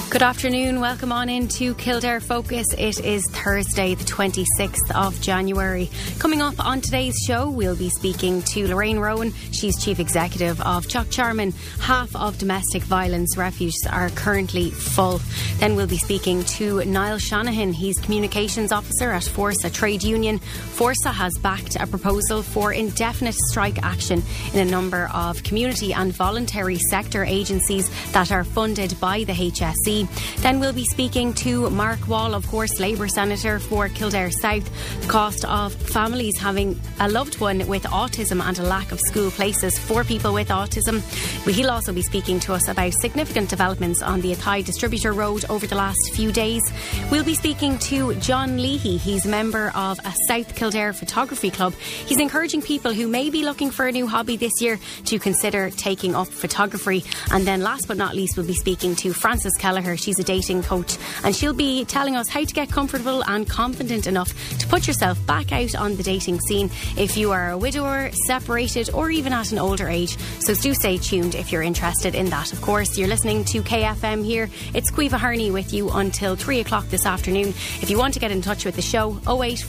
Good afternoon, welcome on into Kildare Focus. It is Thursday the 26th of January. Coming up on today's show, we'll be speaking to Lorraine Rowan. She's Chief Executive of Teach Charman. Half of domestic violence refuges are currently full. Then we'll be speaking to Niall Shanahan. He's Communications Officer at Forsa Trade Union. Forsa has backed a proposal for indefinite strike action in a number of community and voluntary sector agencies that are funded by the HSE. Then we'll be speaking to Mark Wall, of course, Labour Senator for Kildare South. The cost of families having a loved one with autism and a lack of school places for people with autism. He'll also be speaking to us about significant developments on the Athy Distributor Road over the last few days. We'll be speaking to John Leahy. He's a member of a South Kildare Photography Club. He's encouraging people who may be looking for a new hobby this year to consider taking up photography. And then last but not least, we'll be speaking to Frances Kelleher. She's a dating coach and she'll be telling us how to get comfortable and confident enough to put yourself back out on the dating scene if you are a widower, separated or even at an older age. So do stay tuned if you're interested in that. Of course, you're listening to KFM here. It's Caoimhe Harney with you until 3 o'clock this afternoon. If you want to get in touch with the show,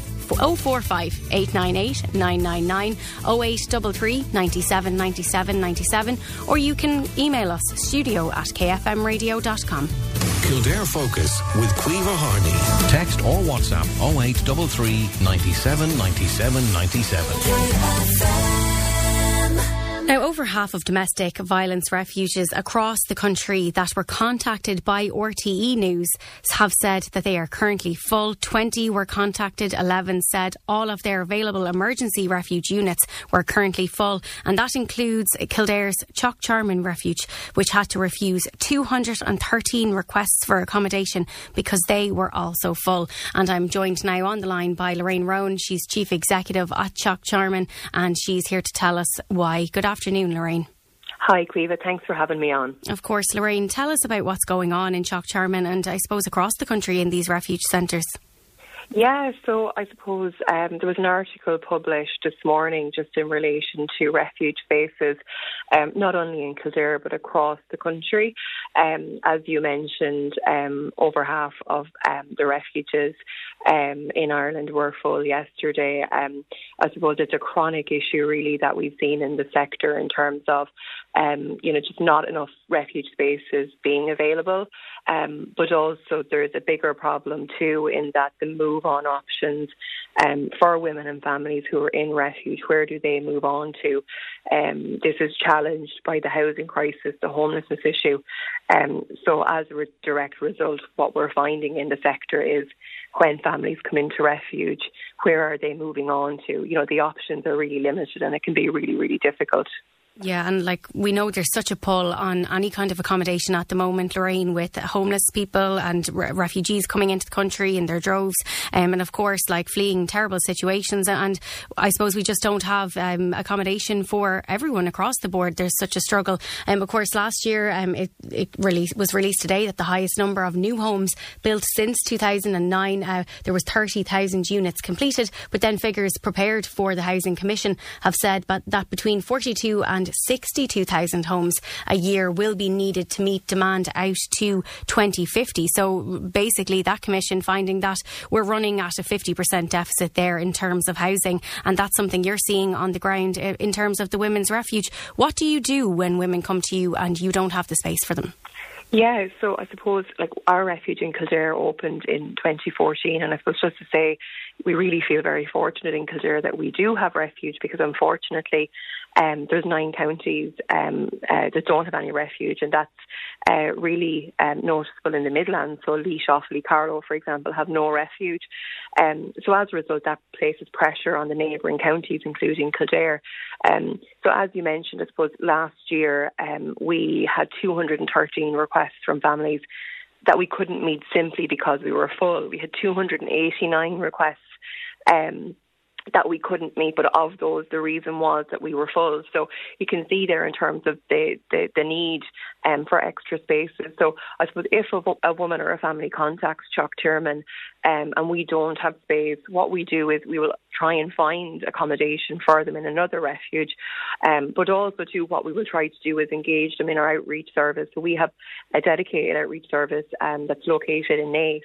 045 898 999 0833 97 97 97, or you can email us studio@kfmradio.com. Kildare Focus with Caoimhe Harney. Text or WhatsApp 0833 97 97 97. Now, over half of domestic violence refuges across the country that were contacted by RTE News have said that they are currently full. 20 were contacted, 11 said all of their available emergency refuge units were currently full, and that includes Kildare's Teach Charman Refuge, which had to refuse 213 requests for accommodation because they were also full. And I'm joined now on the line by Lorraine Rowan. She's Chief Executive at Teach Charman, and she's here to tell us why. Good afternoon, Lorraine. Hi, Caoimhe. Thanks for having me on. Of course, Lorraine, tell us about what's going on in Teach Charman and I suppose across the country in these refuge centres. Yeah, so I suppose there was an article published this morning just in relation to refuge spaces, not only in Kildare but across the country. As you mentioned, over half of the refuges in Ireland were full yesterday. I suppose it's a chronic issue really that we've seen in the sector in terms of just not enough refuge spaces being available. But also there's a bigger problem too in that the move-on options for women and families who are in refuge, where do they move on to? This is challenged by the housing crisis, the homelessness issue. So as a direct result, what we're finding in the sector is when families come into refuge, where are they moving on to? The options are really limited and it can be really, really difficult. Yeah, and we know there's such a pull on any kind of accommodation at the moment, Lorraine, with homeless people and refugees coming into the country in their droves, and of course fleeing terrible situations, and I suppose we just don't have accommodation for everyone across the board. There's such a struggle. Of course, last year it was released today that the highest number of new homes built since 2009, there was 30,000 units completed, but then figures prepared for the Housing Commission have said that between 42 and 62,000 homes a year will be needed to meet demand out to 2050. So basically that commission finding that we're running at a 50% deficit there in terms of housing, and that's something you're seeing on the ground in terms of the women's refuge. What do you do when women come to you and you don't have the space for them? Yeah, so I suppose our refuge in Kildare opened in 2014, and I suppose just to say we really feel very fortunate in Kildare that we do have refuge, because unfortunately there's 9 counties that don't have any refuge, and that's really noticeable in the Midlands. So Laois, Offaly, Carlow, for example, have no refuge. So as a result, that places pressure on the neighbouring counties, including Kildare. So as you mentioned, I suppose last year we had 213 requests from families that we couldn't meet simply because we were full. We had 289 requests that we couldn't meet, but of those, the reason was that we were full. So you can see there in terms of the need for extra spaces. So I suppose if a woman or a family contacts Teach Thurman and we don't have space, what we do is we will try and find accommodation for them in another refuge. But also too, what we will try to do is engage them in our outreach service. So we have a dedicated outreach service that's located in Naas.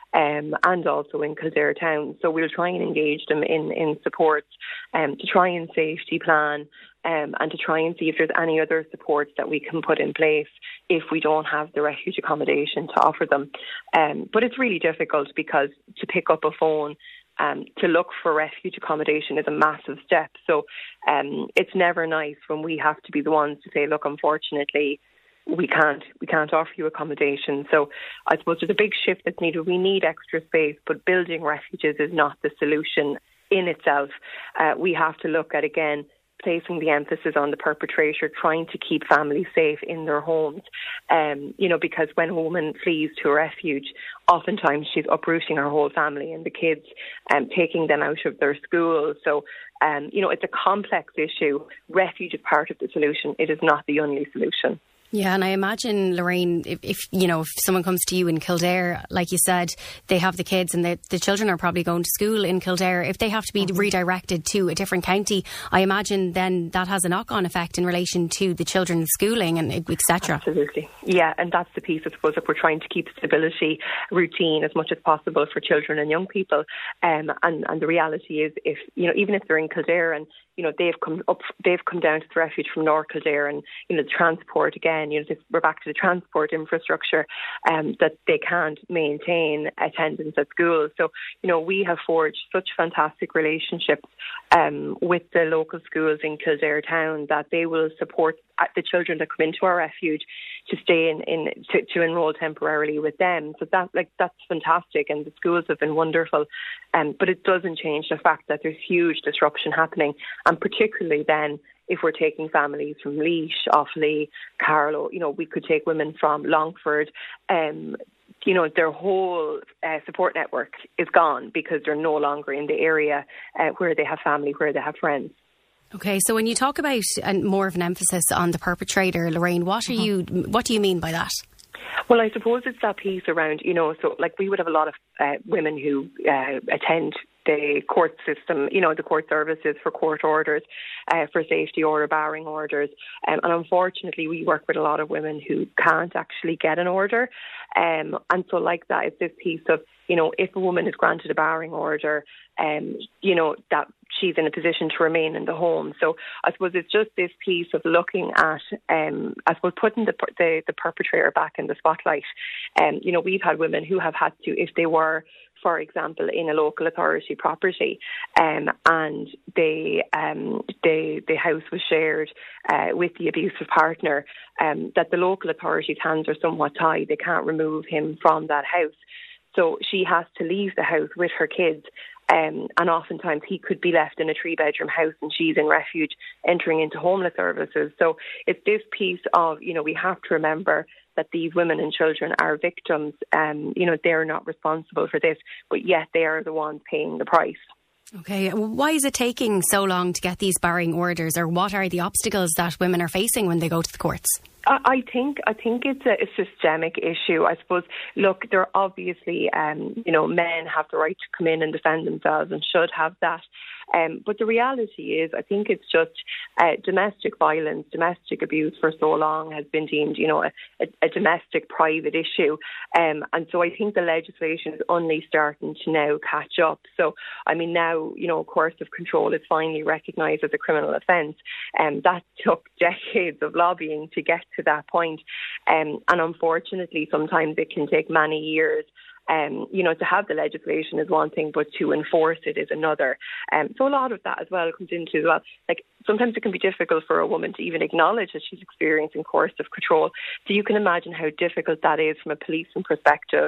And also in Kildare town. So we'll try and engage them in supports to try and safety plan and to try and see if there's any other supports that we can put in place if we don't have the refuge accommodation to offer them. But it's really difficult because to pick up a phone to look for refuge accommodation is a massive step. So it's never nice when we have to be the ones to say, look, unfortunately, we can't offer you accommodation. So I suppose there's a big shift that's needed. We need extra space, but building refuges is not the solution in itself. We have to look at, again, placing the emphasis on the perpetrator, trying to keep families safe in their homes. Because when a woman flees to a refuge, oftentimes she's uprooting her whole family and the kids and taking them out of their school. So, it's a complex issue. Refuge is part of the solution. It is not the only solution. Yeah, and I imagine, Lorraine, if someone comes to you in Kildare, like you said, they have the kids and the children are probably going to school in Kildare. If they have to be redirected to a different county, I imagine then that has a knock-on effect in relation to the children's schooling and etc. Absolutely. Yeah, and that's the piece, I suppose, if we're trying to keep stability, routine as much as possible for children and young people. And the reality is, even if they're in Kildare and they've come down to the refuge from North Kildare, and the transport again, we're back to the transport infrastructure that they can't maintain attendance at school. So we have forged such fantastic relationships with the local schools in Kildare town that they will support the children that come into our refuge to stay to enrol temporarily with them. So that's fantastic, and the schools have been wonderful. But it doesn't change the fact that there's huge disruption happening, and particularly then if we're taking families from Laois, Offaly, Carlow, we could take women from Longford. Their whole support network is gone because they're no longer in the area where they have family, where they have friends. Okay, so when you talk about more of an emphasis on the perpetrator, Lorraine, what do you mean by that? Well, I suppose it's that piece around, so like we would have a lot of women who attend the court system, the court services for court orders, for safety order, barring orders. And unfortunately, we work with a lot of women who can't actually get an order. And so like that, it's this piece of, if a woman is granted a barring order, that she's in a position to remain in the home. So I suppose it's just this piece of looking at, putting the perpetrator back in the spotlight. We've had women who have had to, if they were, for example, in a local authority property, and the house was shared with the abusive partner, that the local authority's hands are somewhat tied. They can't remove him from that house. So she has to leave the house with her kids. And oftentimes he could be left in a 3-bedroom house and she's in refuge, entering into homeless services. So it's this piece of, we have to remember that these women and children are victims. They're not responsible for this, but yet they are the ones paying the price. Okay, why is it taking so long to get these barring orders, or what are the obstacles that women are facing when they go to the courts? I think it's a systemic issue. I suppose, look, there are obviously, men have the right to come in and defend themselves and should have that. But the reality is, I think it's just domestic violence, domestic abuse for so long has been deemed, a domestic private issue. And so I think the legislation is only starting to now catch up. So, now, coercive control is finally recognised as a criminal offence. And that took decades of lobbying to get to that point. And unfortunately, sometimes it can take many years. To have the legislation is one thing, but to enforce it is another. So a lot of that as well comes into, like sometimes it can be difficult for a woman to even acknowledge that she's experiencing coercive control. So you can imagine how difficult that is from a policing perspective,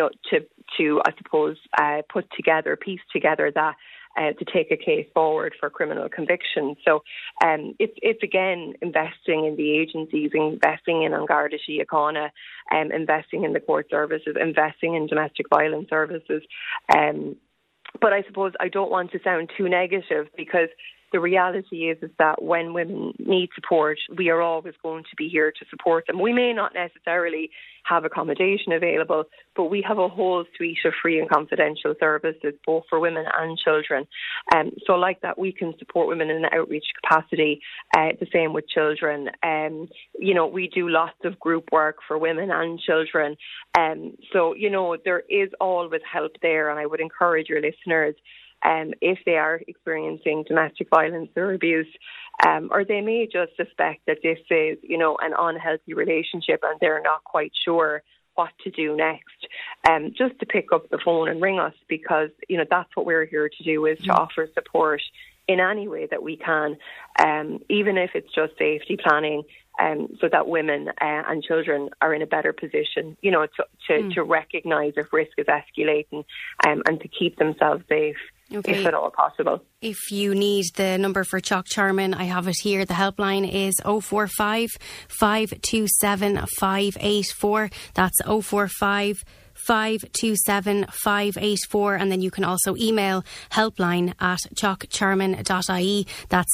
to I suppose, piece together that to take a case forward for criminal conviction. So it's again investing in the agencies, investing in An Garda Síochána, investing in the court services, investing in domestic violence services. But I suppose I don't want to sound too negative, because the reality is that when women need support, we are always going to be here to support them. We may not necessarily have accommodation available, but we have a whole suite of free and confidential services, both for women and children. So like that, we can support women in an outreach capacity, the same with children. We do lots of group work for women and children. So, there is always help there, and I would encourage your listeners, if they are experiencing domestic violence or abuse, or they may just suspect that this is, an unhealthy relationship and they're not quite sure what to do next, just to pick up the phone and ring us, because, that's what we're here to do, is to offer support in any way that we can, even if it's just safety planning, so that women and children are in a better position, to recognise if risk is escalating, and to keep themselves safe. Okay. If at all possible. If you need the number for Teach Charman, I have it here. The helpline is 045 527 584. That's 045 527 584, and then you can also email helpline@teachcharman.ie. That's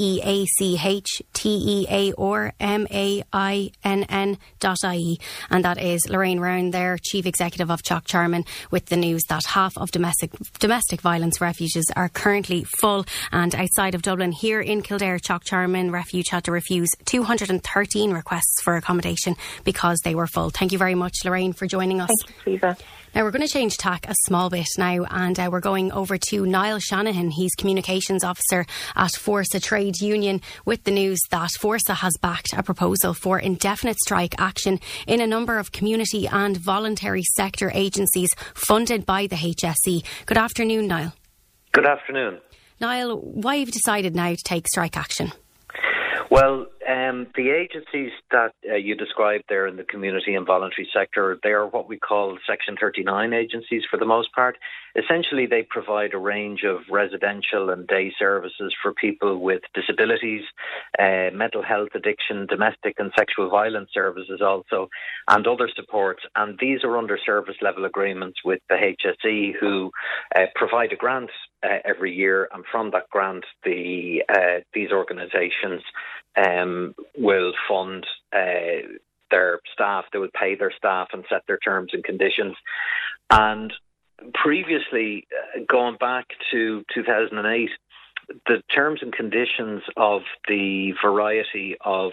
TEACHTEARMAINN.ie, and that is Lorraine Rowan there, Chief Executive of Teach Charman, with the news that half of domestic violence refuges are currently full. And outside of Dublin, here in Kildare, Teach Charman Refuge had to refuse 213 requests for accommodation because they were full. Thank you very much, Lorraine, for joining us. Thank you, Lisa. Now we're going to change tack a small bit now, and we're going over to Niall Shanahan. He's Communications Officer at Forsa Trade Union, with the news that Forsa has backed a proposal for indefinite strike action in a number of community and voluntary sector agencies funded by the HSE. Good afternoon, Niall. Good afternoon. Niall, why have you decided now to take strike action? Well, the agencies that you described there in the community and voluntary sector, they are what we call Section 39 agencies for the most part. Essentially, they provide a range of residential and day services for people with disabilities, mental health, addiction, domestic and sexual violence services also, and other supports. And these are under service level agreements with the HSE, who provide a grant every year, and from that grant, these organisations will fund their staff. They will pay their staff and set their terms and conditions. And previously, going back to 2008, the terms and conditions of the variety of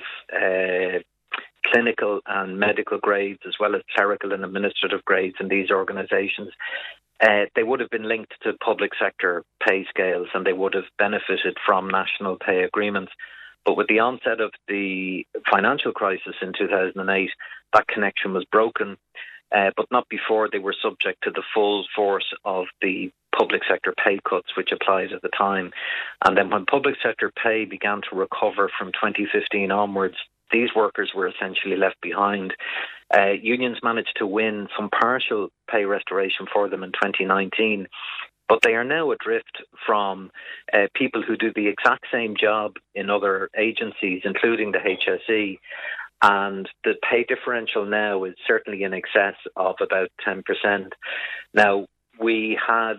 clinical and medical grades, as well as clerical and administrative grades in these organisations, they would have been linked to public sector pay scales, and they would have benefited from national pay agreements. But with the onset of the financial crisis in 2008, that connection was broken, but not before they were subject to the full force of the public sector pay cuts, which applied at the time. And then when public sector pay began to recover from 2015 onwards, these workers were essentially left behind. Unions managed to win some partial pay restoration for them in 2019, but they are now adrift from people who do the exact same job in other agencies, including the HSE, and the pay differential now is certainly in excess of about 10%. Now, we had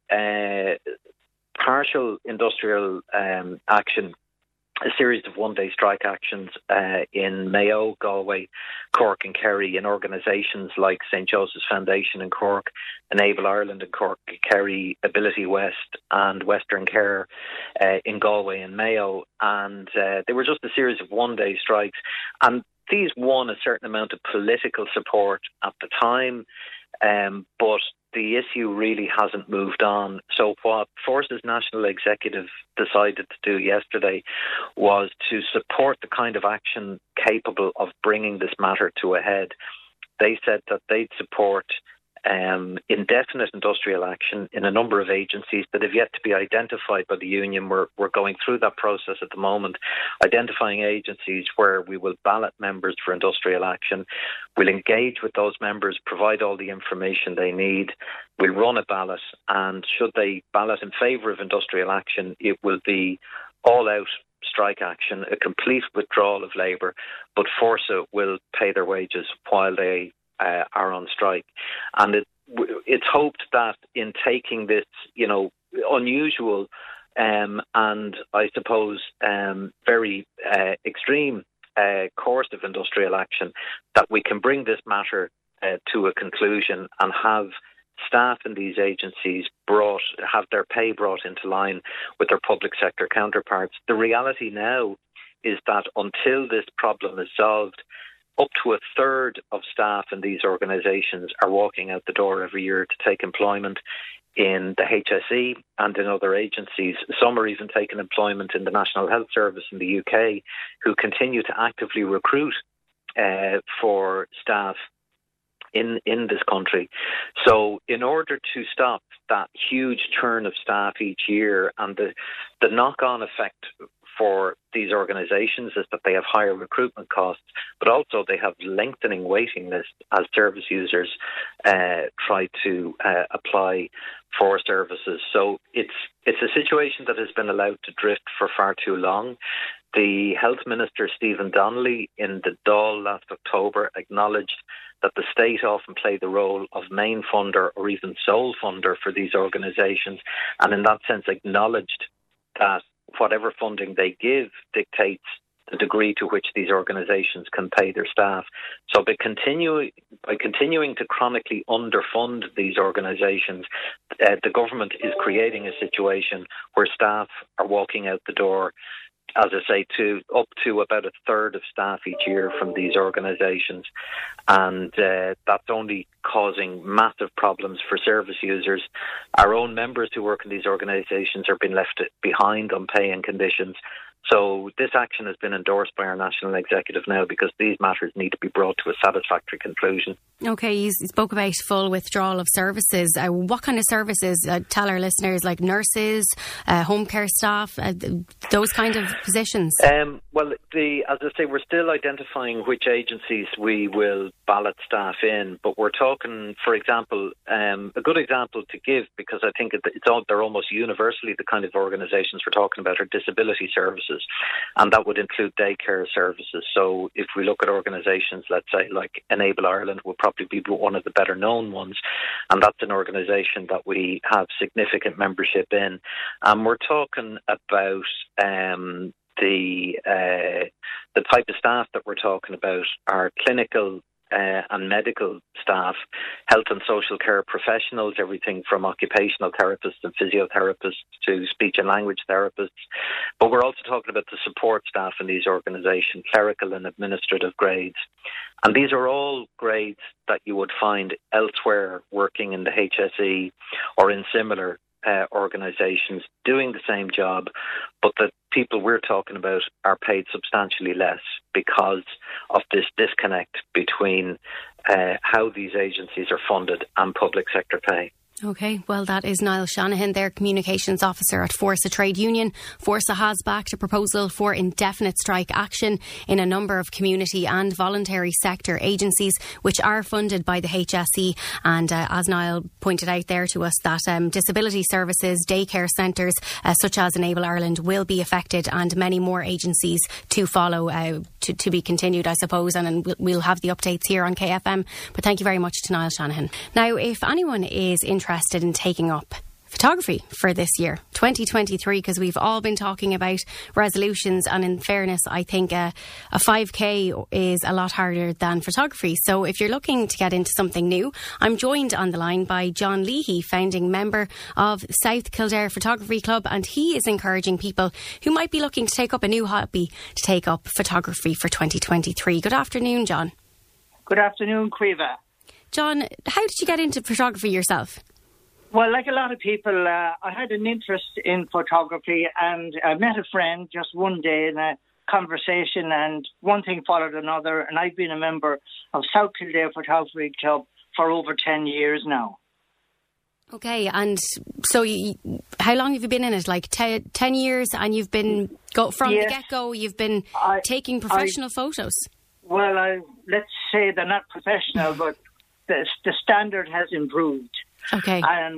partial industrial action, a series of one-day strike actions in Mayo, Galway, Cork and Kerry, in organisations like St Joseph's Foundation in Cork, Enable Ireland in Cork, Kerry, Ability West and Western Care in Galway and Mayo. And they were just a series of one-day strikes. And these won a certain amount of political support at the time, but the issue really hasn't moved on. So what Forsa's National Executive decided to do yesterday was to support the kind of action capable of bringing this matter to a head. They said that they'd support indefinite industrial action in a number of agencies that have yet to be identified by the union. We're going through that process at the moment, identifying agencies where we will ballot members for industrial action. We'll engage with those members, provide all the information they need. We'll run a ballot, and should they ballot in favour of industrial action, it will be all-out strike action, a complete withdrawal of labour, but Forsa will pay their wages while they are on strike. And it's hoped that in taking this, unusual and I suppose very extreme course of industrial action, that we can bring this matter to a conclusion and have staff in these agencies have their pay brought into line with their public sector counterparts. The reality now is that until this problem is solved, up to a third of staff in these organisations are walking out the door every year to take employment in the HSE and in other agencies. Some are even taking employment in the National Health Service in the UK, who continue to actively recruit for staff in this country. So in order to stop that huge churn of staff each year, and the knock-on effect for these organisations is that they have higher recruitment costs, but also they have lengthening waiting lists as service users try to apply for services. So it's a situation that has been allowed to drift for far too long. The Health Minister, Stephen Donnelly, in the Dáil last October, acknowledged that the state often play the role of main funder or even sole funder for these organisations, and in that sense acknowledged that whatever funding they give dictates the degree to which these organisations can pay their staff. So by continuing to chronically underfund these organisations, the government is creating a situation where staff are walking out the door, as I say, up to about a third of staff each year from these organisations. And that's only causing massive problems for service users. Our own members who work in these organisations are being left behind on pay and conditions. So this action has been endorsed by our National Executive now, because these matters need to be brought to a satisfactory conclusion. OK, you spoke about full withdrawal of services. What kind of services? Tell our listeners, like nurses, home care staff, those kind of positions? Well, as I say, we're still identifying which agencies we will ballot staff in, but we're talking, for example, a good example to give, because I think they're almost universally the kind of organisations we're talking about, are disability services. And that would include daycare services. So if we look at organisations, let's say like Enable Ireland, will probably be one of the better known ones, and that's an organisation that we have significant membership in. And we're talking about the type of staff that we're talking about are clinical and medical staff, health and social care professionals, everything from occupational therapists and physiotherapists to speech and language therapists. But we're also talking about the support staff in these organisations, clerical and administrative grades. And these are all grades that you would find elsewhere working in the HSE or in similar organisations doing the same job, but the people we're talking about are paid substantially less because of this disconnect between how these agencies are funded and public sector pay. OK, well, that is Niall Shanahan, their Communications Officer at Forsa Trade Union. Forsa has backed a proposal for indefinite strike action in a number of community and voluntary sector agencies which are funded by the HSE. And as Niall pointed out there to us, that disability services, daycare centres such as Enable Ireland will be affected, and many more agencies to follow to be continued, I suppose. And we'll have the updates here on KFM. But thank you very much to Niall Shanahan. Now, if anyone is interested in taking up photography for this year, 2023, because we've all been talking about resolutions, and in fairness, I think a 5K is a lot harder than photography. So if you're looking to get into something new, I'm joined on the line by John Leahy, founding member of South Kildare Photography Club, and he is encouraging people who might be looking to take up a new hobby to take up photography for 2023. Good afternoon, John. Good afternoon, Quiva. John, how did you get into photography yourself? Well, like a lot of people, I had an interest in photography, and I met a friend just one day in a conversation, and one thing followed another, and I've been a member of South Kildare Photography Club for over 10 years now. Okay, and so how long have you been in it? Like 10 years, and you've been, from the get-go, you've been taking professional photos? Well, let's say they're not professional, but the standard has improved. Okay. And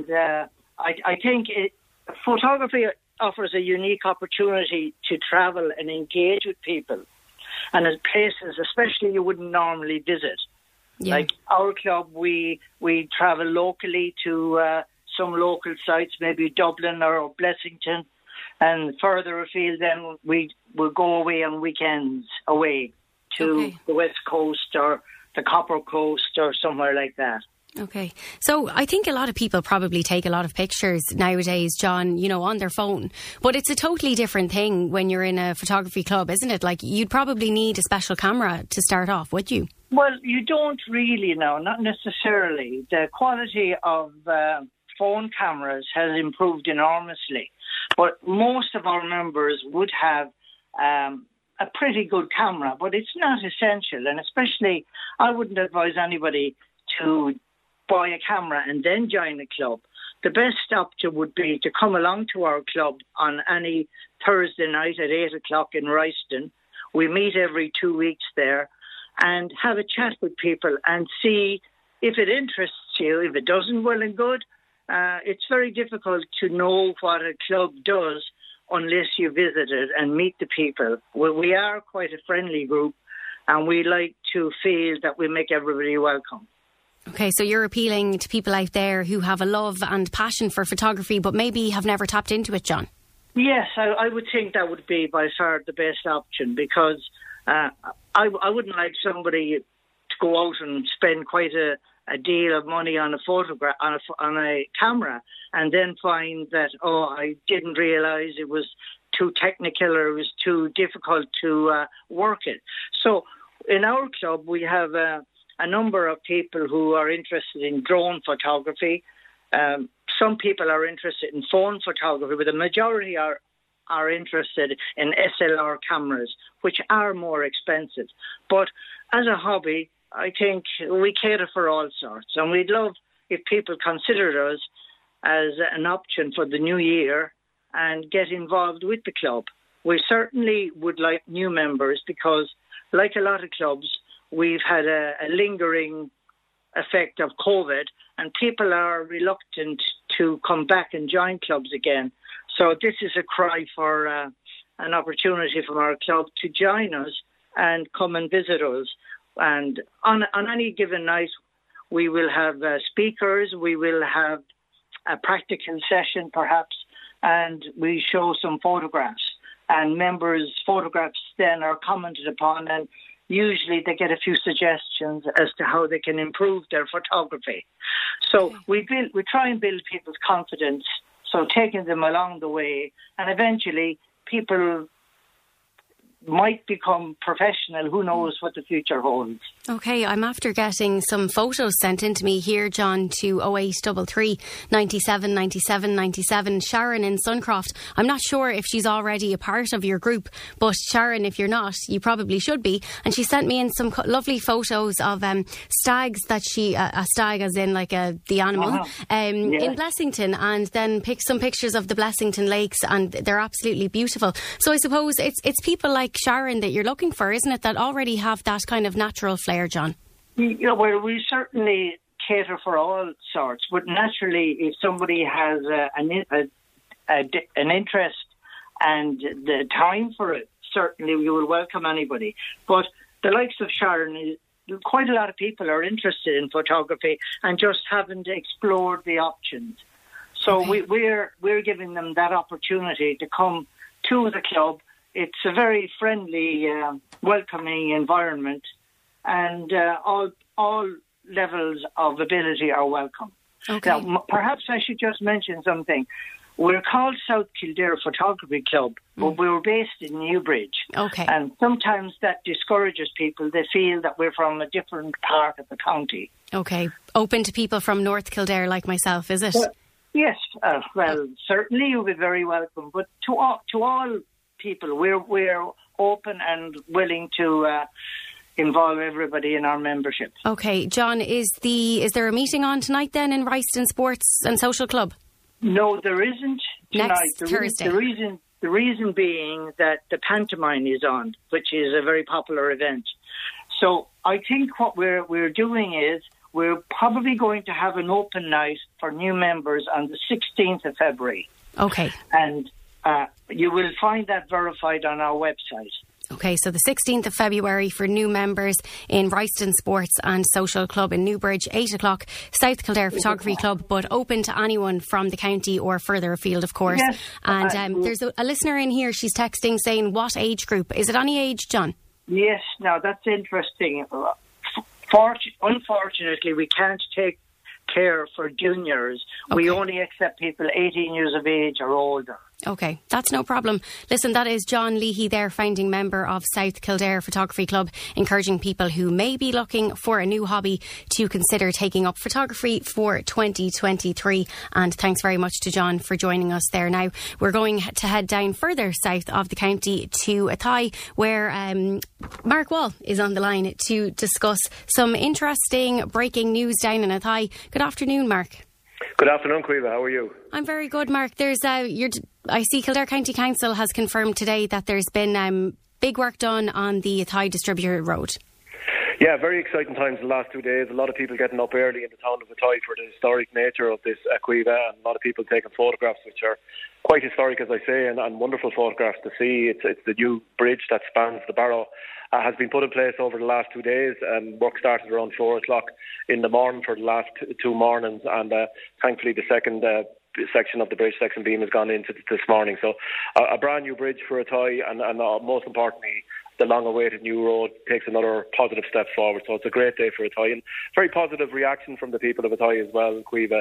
I think photography offers a unique opportunity to travel and engage with people, and at places especially you wouldn't normally visit. Yeah. Like our club, we travel locally to some local sites, maybe Dublin or Blessington, and further afield then we will go away on weekends away to the West Coast or the Copper Coast or somewhere like that. Okay. So I think a lot of people probably take a lot of pictures nowadays, John, you know, on their phone. But it's a totally different thing when you're in a photography club, isn't it? Like, you'd probably need a special camera to start off, would you? Well, you don't really know, not necessarily. The quality of phone cameras has improved enormously. But most of our members would have a pretty good camera, but it's not essential. And especially, I wouldn't advise anybody to buy a camera and then join a club. The best option would be to come along to our club on any Thursday night at 8 o'clock in Royston. We meet every 2 weeks there and have a chat with people and see if it interests you. If it doesn't, well and good. It's very difficult to know what a club does unless you visit it and meet the people. We are quite a friendly group, and we like to feel that we make everybody welcome. Okay, so you're appealing to people out there who have a love and passion for photography but maybe have never tapped into it, John? Yes, I would think that would be by far the best option, because I wouldn't like somebody to go out and spend quite a deal of money on a photograph, on a camera, and then find that, I didn't realise it was too technical or it was too difficult to work it. So in our club, we have a number of people who are interested in drone photography. Some people are interested in phone photography, but the majority are interested in SLR cameras, which are more expensive. But as a hobby, I think we cater for all sorts, and we'd love if people consider us as an option for the new year and get involved with the club. We certainly would like new members because, like a lot of clubs, we've had a lingering effect of COVID, and people are reluctant to come back and join clubs again. So this is a cry for an opportunity from our club to join us and come and visit us. And on any given night, we will have speakers, we will have a practical session perhaps, and we show some photographs. And members' photographs then are commented upon, and usually they get a few suggestions as to how they can improve their photography. So we try and build people's confidence, so taking them along the way, and eventually people might become professional. Who knows what the future holds? Okay, I'm after getting some photos sent in to me here, John, to 0833 97 97 97. Sharon in Suncroft. I'm not sure if she's already a part of your group, but Sharon, if you're not, you probably should be. And she sent me in some lovely photos of stags that a stag as in like the animal, in Blessington, and then some pictures of the Blessington lakes, and they're absolutely beautiful. So I suppose it's people like Sharon that you're looking for, isn't it, that already have that kind of natural flair, John? Yeah, well, we certainly cater for all sorts, but naturally, if somebody has an interest and the time for it, certainly we will welcome anybody. But the likes of Sharon, quite a lot of people are interested in photography and just haven't explored the options. So we're giving them that opportunity to come to the club. It's a very friendly, welcoming environment, and all levels of ability are welcome. Okay. Now, perhaps I should just mention something. We're called South Kildare Photography Club, but we're based in Newbridge. Okay. And sometimes that discourages people. They feel that we're from a different part of the county. Okay. Open to people from North Kildare like myself, is it? Well, yes. Certainly you'll be very welcome. But to all people, we're open and willing to involve everybody in our membership. Okay, John, is there a meeting on tonight then in Royston Sports and Social Club? No, there isn't tonight. Next Thursday. The reason being that the pantomime is on, which is a very popular event. So I think what we're doing is we're probably going to have an open night for new members on the 16th of February. Okay. And you will find that verified on our website. Okay, so the 16th of February for new members in Royston Sports and Social Club in Newbridge, 8 o'clock, South Kildare Photography Club, but open to anyone from the county or further afield, of course. Yes. And there's a listener in here, she's texting saying, what age group? Is it any age, John? Yes, now that's interesting. Unfortunately, we can't take care for juniors. Okay. We only accept people 18 years of age or older. Okay, that's no problem. Listen, that is John Leahy there, founding member of South Kildare Photography Club, encouraging people who may be looking for a new hobby to consider taking up photography for 2023. And thanks very much to John for joining us there. Now, we're going to head down further south of the county to Athy, where Mark Wall is on the line to discuss some interesting breaking news down in Athy. Good afternoon, Mark. Good afternoon, Caoimhe. How are you? I'm very good, Mark. There's I see Kildare County Council has confirmed today that there's been big work done on the Athy Distributor Road. Yeah, very exciting times the last 2 days. A lot of people getting up early in the town of Athy for the historic nature of this Caoimhe, and a lot of people taking photographs, which are quite historic, as I say, and wonderful photographs to see. It's the new bridge that spans the Barrow. Has been put in place over the last 2 days, and work started around 4 o'clock in the morning for the last 2 mornings, and thankfully the second section of the bridge, section beam, has gone into this morning. So a brand new bridge for Athy, and most importantly, the long-awaited new road takes another positive step forward. So it's a great day for Athy, and very positive reaction from the people of Athy as well. Caoimhe,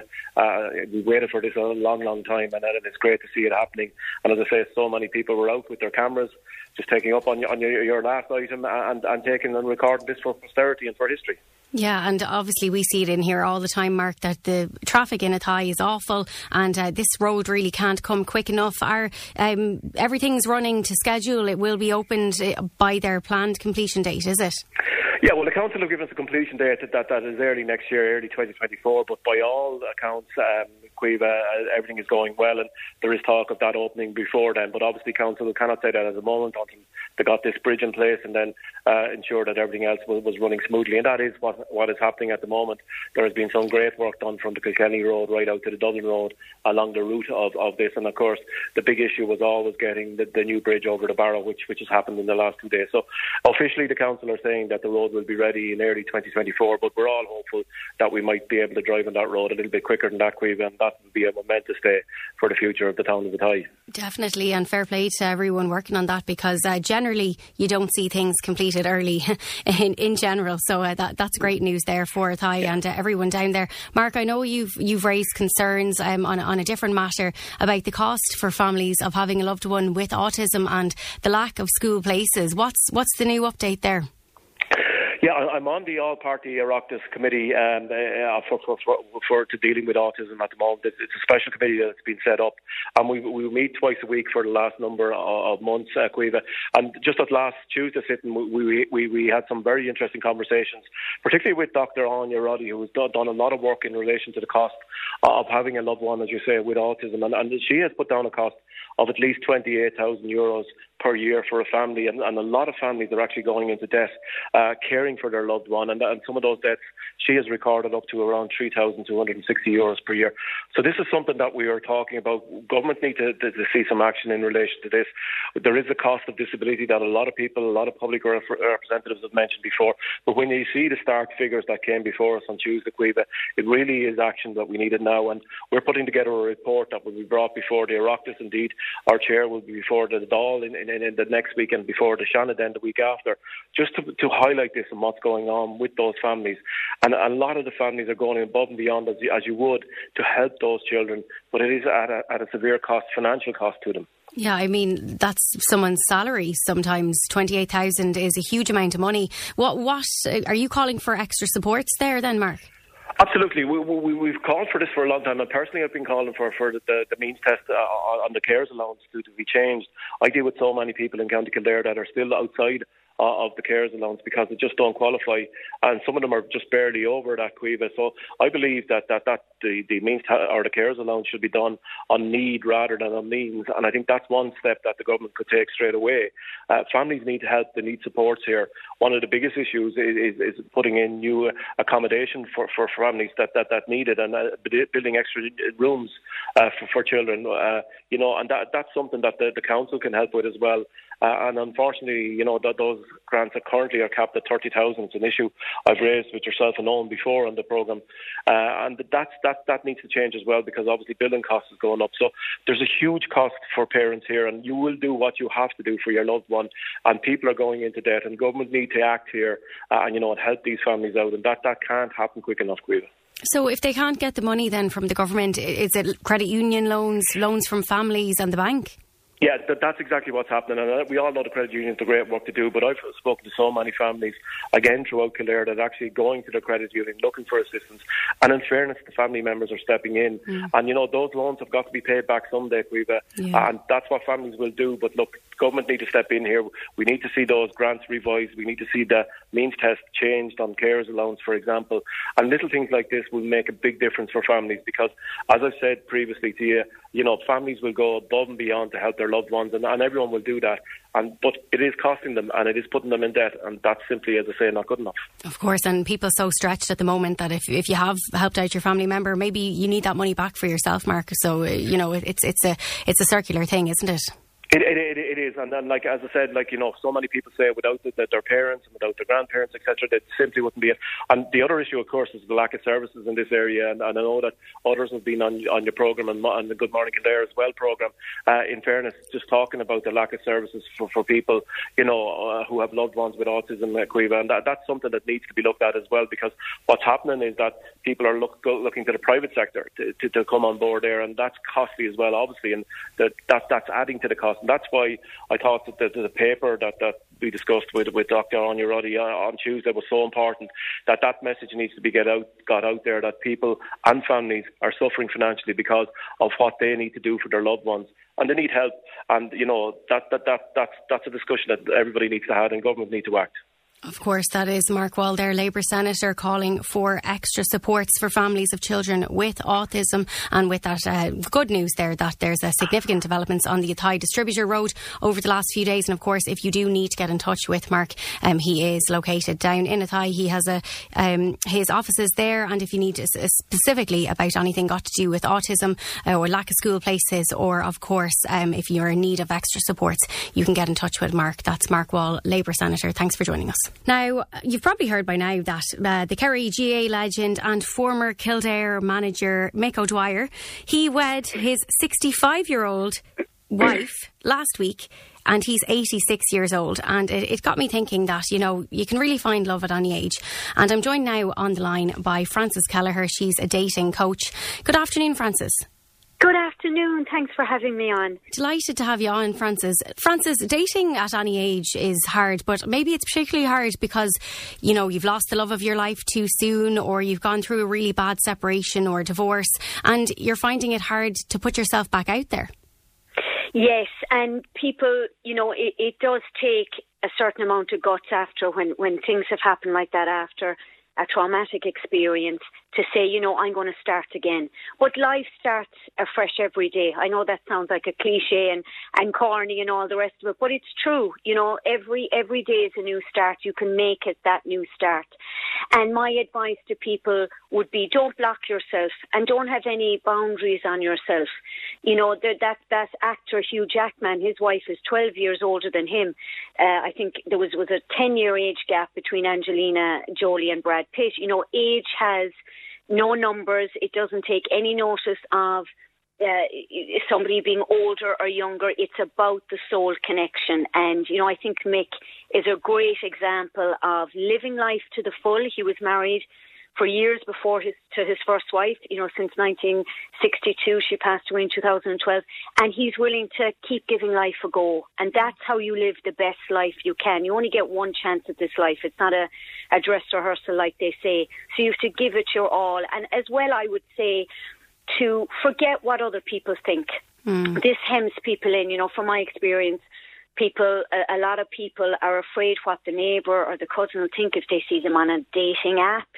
we waited for this a long time, and it's great to see it happening. And as I say, so many people were out with their cameras, just taking up on your last item and taking and recording this for posterity and for history. Yeah, and obviously we see it in here all the time, Mark, that the traffic in Athy is awful, and this road really can't come quick enough. Everything's running to schedule. It will be opened by their planned completion date, is it? Yeah, well, the council have given us a completion date that is early next year, early 2024, but by all accounts, Caoimhe, everything is going well, and there is talk of that opening before then, but obviously council cannot say that at the moment until they got this bridge in place and then ensure that everything else was running smoothly, and that is what is happening at the moment. There has been some great work done from the Kilkenny Road right out to the Dublin Road along the route of this, and of course the big issue was always getting the new bridge over the Barrow, which has happened in the last 2 days. So officially the council are saying that the road will be ready in early 2024, but we're all hopeful that we might be able to drive on that road a little bit quicker than that, Caoimhe, and that will be a momentous day for the future of the town of Athy. Definitely, and fair play to everyone working on that, because generally you don't see things completed early in general, so that's great news there for Athy and everyone down there. Mark, I know you've raised concerns on a different matter about the cost for families of having a loved one with autism and the lack of school places. What's the new update there? Yeah, I'm on the all-party Oireachtas committee for dealing with autism at the moment. It's a special committee that's been set up, and we meet twice a week for the last number of months, Caoimhe. And just at last Tuesday sitting, we had some very interesting conversations, particularly with Dr. Anya Roddy, who has done a lot of work in relation to the cost of having a loved one, as you say, with autism. And she has put down a cost of at least €28,000 per year for a family, and a lot of families are actually going into debt caring for their loved one, and some of those debts she has recorded up to around €3,260 per year. So this is something that we are talking about. Government need to see some action in relation to this. There is a cost of disability that a lot of people, a lot of public representatives have mentioned before, but when you see the stark figures that came before us on Tuesday, Caoimhe, it really is action that we needed now, and we're putting together a report that will be brought before the Oireachtas. Indeed, our chair will be before the Dáil in the next week, and before the Shannon then the week after, just to highlight this and what's going on with those families. And a lot of the families are going above and beyond as you would to help those children, but it is at a severe cost, financial cost to them. Yeah, I mean, that's someone's salary sometimes. 28,000 is a huge amount of money. What are you calling for extra supports there then, Mark? Absolutely. We've called for this for a long time, and personally I've been calling for the means test on the carers allowance to be changed. I deal with so many people in County Kildare that are still outside of the carers allowance because they just don't qualify, and some of them are just barely over that, Caoimhe. So I believe that the means or the carers allowance should be done on need rather than on means, and I think that's one step that the government could take straight away. Families need help, they need supports here. One of the biggest issues is putting in new accommodation for families that need it, and building extra rooms for children, and that's something that the council can help with as well. And unfortunately, those grants currently are capped at 30,000. It's an issue I've raised with yourself and Owen before on the programme. And that needs to change as well, because obviously building costs is going up. So there's a huge cost for parents here, and you will do what you have to do for your loved one. And people are going into debt, and government need to act here and help these families out. And that can't happen quick enough, Caoimhe. So if they can't get the money then from the government, is it credit union loans from families and the bank? Yeah, that's exactly what's happening. And we all know the credit unions do great work to do, but I've spoken to so many families, again, throughout Kildare, that are actually going to the credit union, looking for assistance. And in fairness, the family members are stepping in. And, those loans have got to be paid back someday, Caoimhe. Yeah. And that's what families will do. But look, government need to step in here. We need to see those grants revised. We need to see the means test changed on carers allowance, for example. And little things like this will make a big difference for families, because, as I've said previously to you, families will go above and beyond to help their loved ones, and everyone will do that. But it is costing them, and it is putting them in debt, and that's simply, as I say, not good enough. Of course, and people are so stretched at the moment that if you have helped out your family member, maybe you need that money back for yourself, Mark. So it's a circular thing, isn't it? It is, and then, as I said, so many people say without their parents and without their grandparents, etc., that simply wouldn't be it. And the other issue, of course, is the lack of services in this area. And I know that others have been on your programme and the Good Morning Kildare as well programme. In fairness, just talking about the lack of services for people, who have loved ones with autism, Caoimhe, and that's something that needs to be looked at as well, because what's happening is that people are looking to the private sector to come on board there, and that's costly as well, obviously, and that's adding to the cost. And that's why I thought that the paper that we discussed with Dr. Anya Roddy on Tuesday was so important, that message needs to be got out there, that people and families are suffering financially because of what they need to do for their loved ones, and they need help. And that's a discussion that everybody needs to have, and government need to act. Of course, that is Mark Wall, their Labour Senator, calling for extra supports for families of children with autism. And with that good news there, that there's a significant developments on the Athy Distributor Road over the last few days. And of course, if you do need to get in touch with Mark, he is located down in Athy. He has his offices there. And if you need specifically about anything got to do with autism or lack of school places, or of course, if you're in need of extra supports, you can get in touch with Mark. That's Mark Wall, Labour Senator. Thanks for joining us. Now, you've probably heard by now that the Kerry GA legend and former Kildare manager Mick O'Dwyer, he wed his 65-year-old wife last week, and he's 86 years old. And it got me thinking that, you can really find love at any age. And I'm joined now on the line by Frances Kelleher. She's a dating coach. Good afternoon, Frances. Good afternoon. Thanks for having me on. Delighted to have you on, Frances. Frances, dating at any age is hard, but maybe it's particularly hard because, you've lost the love of your life too soon, or you've gone through a really bad separation or divorce, and you're finding it hard to put yourself back out there. Yes, and people, it does take a certain amount of guts after when things have happened like that, after a traumatic experience, to say, I'm going to start again. But life starts afresh every day. I know that sounds like a cliche and corny and all the rest of it, but it's true. Every day is a new start. You can make it that new start. And my advice to people would be, don't block yourself and don't have any boundaries on yourself. That actor Hugh Jackman, his wife is 12 years older than him. I think there was a 10-year age gap between Angelina Jolie and Brad Pitt. Age has no numbers. It doesn't take any notice of somebody being older or younger. It's about the soul connection. And, I think Mick is a great example of living life to the full. He was married for years before to his first wife, since 1962. She passed away in 2012. And he's willing to keep giving life a go. And that's how you live the best life you can. You only get one chance at this life. It's not a dress rehearsal, like they say. So you have to give it your all. And as well, I would say to forget what other people think. This hems people in, from my experience. A lot of people are afraid what the neighbour or the cousin will think if they see them on a dating app,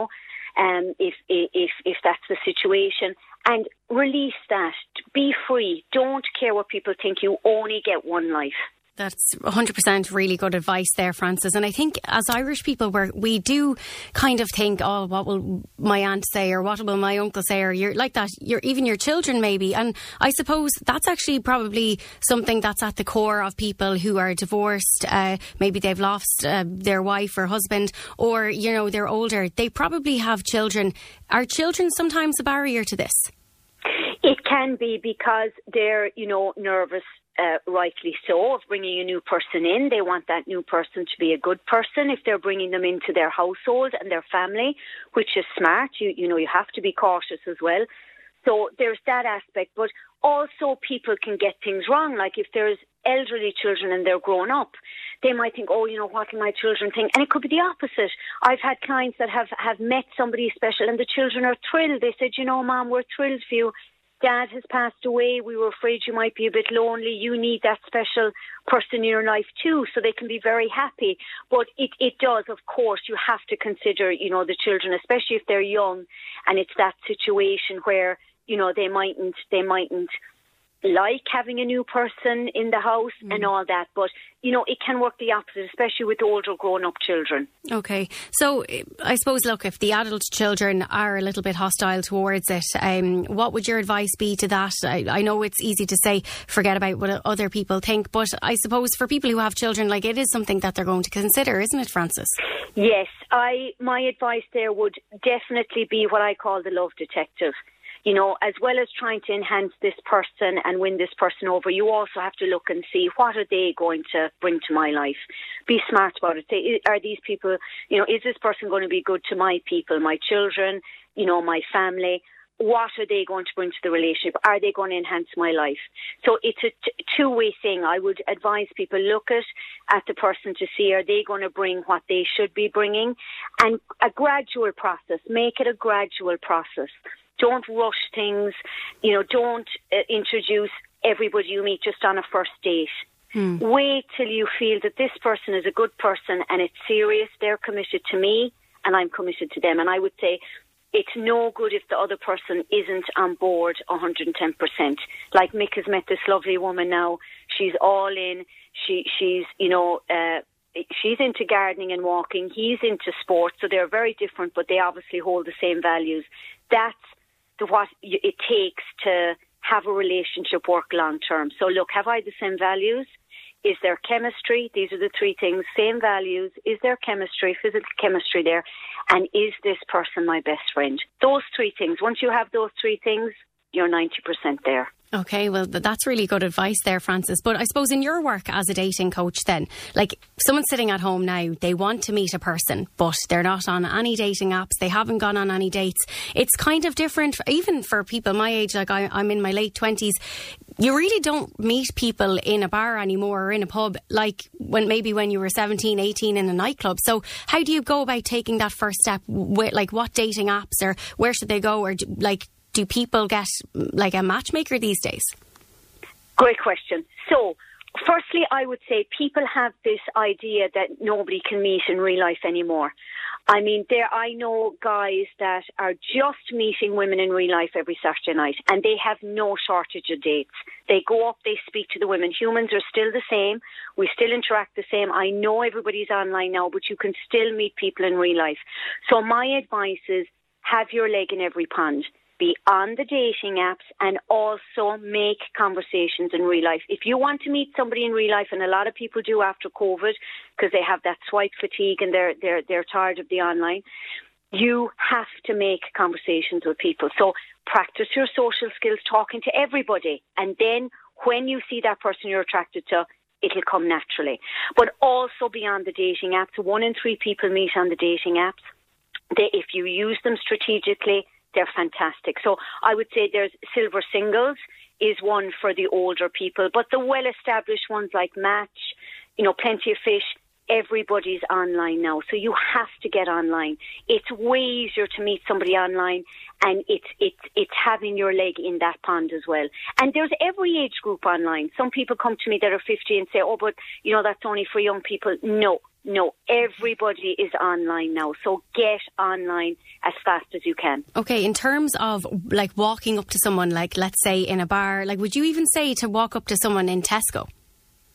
if that's the situation. And release that. Be free. Don't care what people think. You only get one life. That's 100% really good advice there, Frances. And I think as Irish people, we do kind of think, oh, what will my aunt say, or what will my uncle say, or you're like that, even your children maybe. And I suppose that's actually probably something that's at the core of people who are divorced. Maybe they've lost their wife or husband, or, you know, they're older. They probably have children. Are children sometimes a barrier to this? It can be, because they're, you know, nervous, rightly so, of bringing a new person in. They want that new person to be a good person if they're bringing them into their household and their family, which is smart. You know, you have to be cautious as well. So there's that aspect. But also people can get things wrong. Like if there's elderly children and they're grown up, they might think, oh, you know, what can my children think? And it could be the opposite. I've had clients that have met somebody special and the children are thrilled. They said, you know, Mom, we're thrilled for you. Dad has passed away. We were afraid you might be a bit lonely. You need that special person in your life too, so they can be very happy. But it does, of course, you have to consider, you know, the children, especially if they're young, and it's that situation where, you know, they mightn't like having a new person in the house and all that. But, you know, it can work the opposite, especially with older grown-up children. Okay. So I suppose, look, if the adult children are a little bit hostile towards it, what would your advice be to that? I know it's easy to say, forget about what other people think, but I suppose for people who have children, like, it is something that they're going to consider, isn't it, Frances? Yes. My advice there would definitely be what I call the love detective. You know, as well as trying to enhance this person and win this person over, you also have to look and see, what are they going to bring to my life? Be smart about it. Say, are these people, you know, is this person going to be good to my people, my children, you know, my family? What are they going to bring to the relationship? Are they going to enhance my life? So it's a two-way thing. I would advise people, look at the person to see, are they going to bring what they should be bringing? And a gradual process. Make it a gradual process. Don't rush things, you know, don't introduce everybody you meet just on a first date. Wait till you feel that this person is a good person and it's serious, they're committed to me and I'm committed to them. And I would say it's no good if the other person isn't on board 110%. Like Mick has met this lovely woman now, she's all in, she's, you know, she's into gardening and walking, he's into sports, so they're very different, but they obviously hold the same values. That's what it takes to have a relationship work long term. So look, have I the same values? Is there chemistry? These are the three things. Same values. Is there chemistry, physical chemistry there? And is this person my best friend? Those three things. Once you have those three things, you're 90% there. Okay, well, that's really good advice there, Frances. But I suppose in your work as a dating coach then, like someone's sitting at home now, they want to meet a person, but they're not on any dating apps, they haven't gone on any dates. It's kind of different, even for people my age, like I'm in my late 20s. You really don't meet people in a bar anymore or in a pub like when you were 17, 18 in a nightclub. So how do you go about taking that first step? Like what dating apps, or where should they go? Or do people get like a matchmaker these days? Great question. So, firstly, I would say people have this idea that nobody can meet in real life anymore. I mean, I know guys that are just meeting women in real life every Saturday night, and they have no shortage of dates. They go up, they speak to the women. Humans are still the same. We still interact the same. I know everybody's online now, but you can still meet people in real life. So my advice is, have your leg in every pond. Be on the dating apps and also make conversations in real life. If you want to meet somebody in real life, and a lot of people do after COVID because they have that swipe fatigue and they're tired of the online, you have to make conversations with people. So practice your social skills, talking to everybody, and then when you see that person you're attracted to, it'll come naturally. But also beyond the dating apps, 1 in 3 people meet on the dating apps. If you use them strategically, they're fantastic. So I would say there's Silver Singles is one for the older people, but the well-established ones like Match, you know, Plenty of Fish, everybody's online now. So you have to get online. It's way easier to meet somebody online, and it's having your leg in that pond as well. And there's every age group online. Some people come to me that are 50 and say, oh, but, you know, that's only for young people. No, everybody is online now. So get online as fast as you can. Okay, in terms of like walking up to someone, like let's say in a bar, like would you even say to walk up to someone in Tesco?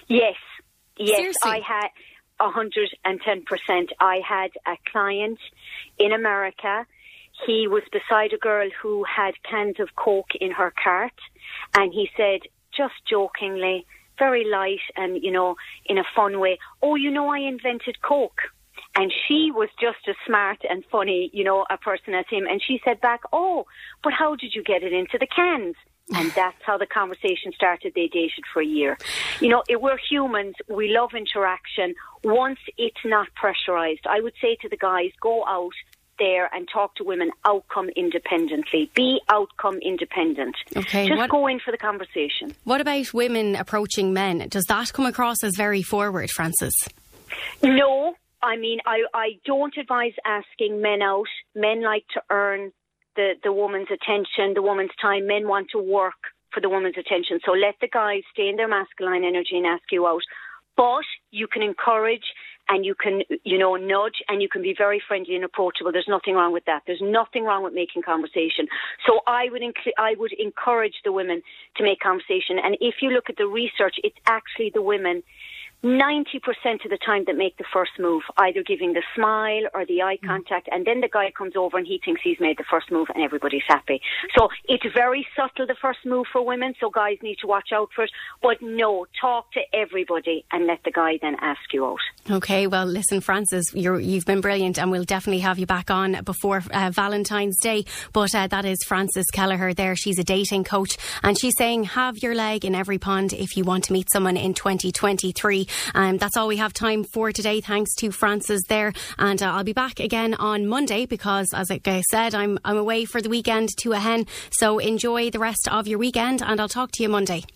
Yes. Seriously? I had 110%. I had a client in America. He was beside a girl who had cans of Coke in her cart, and he said, just jokingly, very light and, you know, in a fun way, oh, you know, I invented Coke. And she was just as smart and funny, you know, a person as him. And she said back, oh, but how did you get it into the cans? And that's how the conversation started. They dated for a year. You know, we're humans. We love interaction. Once it's not pressurised, I would say to the guys, go out there and talk to women outcome independently. Be outcome independent. Okay. Just go in for the conversation. What about women approaching men? Does that come across as very forward, Frances? No. I mean, I don't advise asking men out. Men like to earn the woman's attention, the woman's time. Men want to work for the woman's attention. So let the guys stay in their masculine energy and ask you out. But you can encourage and you can, you know, nudge, and you can be very friendly and approachable. There's nothing wrong with that. There's nothing wrong with making conversation. So I would encourage the women to make conversation. And if you look at the research, it's actually the women 90% of the time that make the first move, either giving the smile or the eye contact, and then the guy comes over and he thinks he's made the first move and everybody's happy. So it's very subtle, the first move for women, so guys need to watch out for it. But no, talk to everybody and let the guy then ask you out. Okay, well, listen, Frances, you've been brilliant, and we'll definitely have you back on before Valentine's Day. But that is Frances Kelleher there. She's a dating coach, and she's saying have your leg in every pond if you want to meet someone in 2023. That's all we have time for today. Thanks to Frances there, and I'll be back again on Monday because, as I said, I'm away for the weekend to a hen. So enjoy the rest of your weekend, and I'll talk to you Monday.